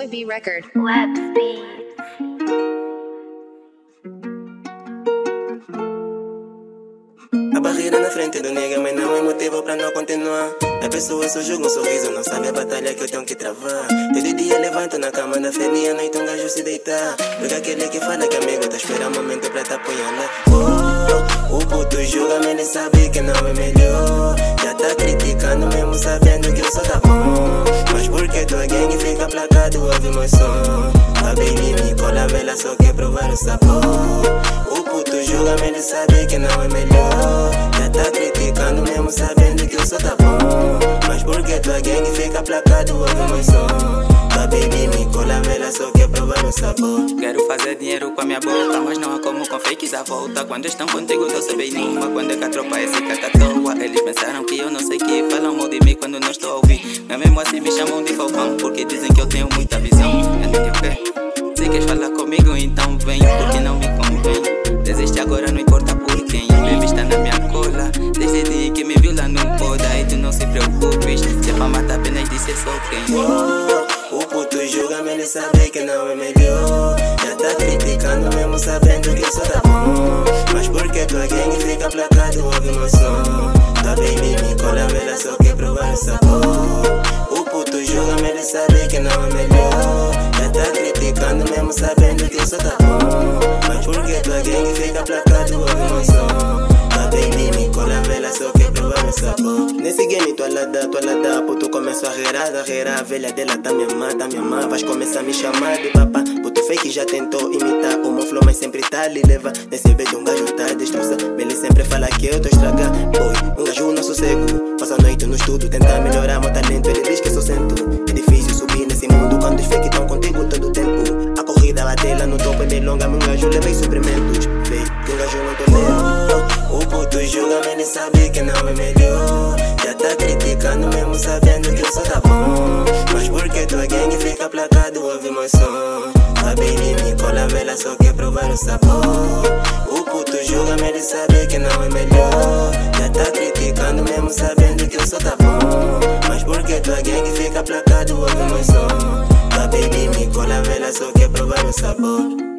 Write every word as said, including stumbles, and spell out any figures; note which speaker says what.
Speaker 1: Boy B Record.
Speaker 2: Web Speed.
Speaker 3: A barreira na frente do nega, mas não é motivo pra não continuar. A pessoa só joga um sorriso, não sabe a batalha que eu tenho que travar. Todo dia levanto na cama da feria, à noite um gajo se deitar. Porque aquele que fala que amigo tá esperando um momento pra te apunhalar. Oh, o puto julga, mas ele sabe que não é melhor. Já tá criticando mesmo sabendo que eu sou tá bom. Mas porque tua gangue fica placado, ouve meu som. A baby me cola, vela só quer provar o sabor. O puto julga, mas ele sabe que não é melhor. Já tá criticando mesmo sabendo que eu sou tá bom. Mas porque tua gangue fica placado, ouve meu som. A baby me cola, vela só quer provar o sabor.
Speaker 4: Quero fazer dinheiro com a minha boca, mas não há como com fakes à volta. Quando estão contigo eu sou bem numa. Quando é que a tropa é seca tá à toa. Eles pensaram que eu não sei que falam mal de mim quando não estou a ouvir. Mas mesmo assim me chamam de falcão, porque dizem que eu tenho muita visão. Eu não tenho fé. Se queres falar comigo então vem, porque não me convém. Desiste agora, não importa por quem. O baby está na minha cola, desde o dia que me viu lá não pode. Aí tu não se preocupes, se é pra matar apenas disse só quem.
Speaker 3: Oh, o puto julga, mas ele sabe que não é melhor. Já tá criticando mesmo sabendo que eu sou tá bom. Mas porque tua gangue fica placado, ouve meu som. Tua baby me cola, vela só quer provar o sabor. O puto julga, mas ele sabe que não é melhor. Já tá criticando mesmo sabendo que eu sou tá bom. Mas porque tua gangue fica placado, ouve meu som. Tua baby me cola, vela só quer provar o sabor. Nesse game tua lada, tua lada, puto começou a reirar, a reirar. A velha dela tá me amar, tá me amar. Vais começar a me chamar de papá. Puto fake já tentou imitar o meu flow, mas sempre tá lhe leva. Nesse beat um gajo tá a destroçar. Ele sempre fala que eu tô estragar. Boy, um gajo não sossego. Passa a noite no estudo, tentar melhorar meu talento. Ele diz que sou cento. É difícil subir nesse mundo quando os fake tão contigo todo o tempo. A corrida batela no topo é bem longa, mas um gajo levei suprimentos. Vê que um gajo não tô lendo. O puto julga, mas ele sabe que não é melhor. Já tá criticando mesmo sabendo que eu sou tá bom. Mas porque tua gangue fica placado, ouve meu som. A baby me cola, vela só quer provar o sabor. O puto julga, mas ele sabe que não é melhor. Já tá criticando mesmo sabendo que eu sou tá bom. Mas porque tua gangue fica placado, ouve meu som. A baby me cola, vela só quer provar o sabor.